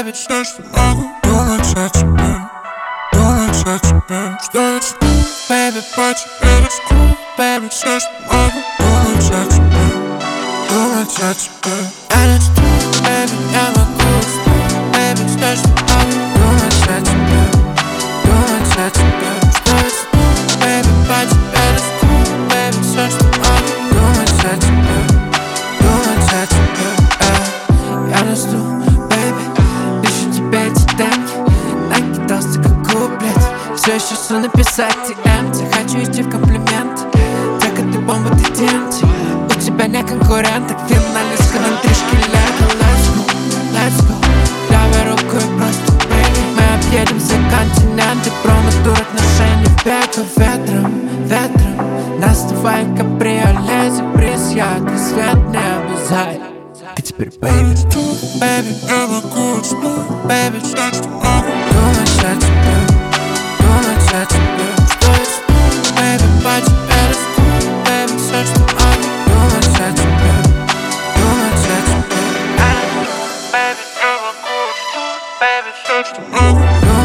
baby, все, что могу думать о тебе, думать о тебе. Что я жду, baby, по тебе рискую, baby, все, что могу думать о тебе, думать о тебе. Я не жду, baby, я могу уснуть, baby, все, что могу думать о тебе, думать о тебе. Что я жду, baby, по тебе рискую, baby, все, что могу думать о тебе, думать о тебе. Я не жду, baby, пишу тебе эти демки, накидался как куплет. Все еще что написать TMT, хочу идти в комплимент. Так как ты бомба, ты TNT, у тебя не конкурент, так финалистка на 3 шкелета. Let's go, let's go, давай руку и просто прыгай. Мы объедем все континенты, проматур отношений в века. Ветром, ветром, нас давай кабриолете, приз яркий свет неба зай. И теперь, baby, baby, я могу уснуть, baby, все, что могу думать о тебе, думать о тебе. Что я жду, baby, по тебе рискую, baby, все, что могу думать о тебе, думать о тебе. Baby, я могу уснуть, baby, все, что могу.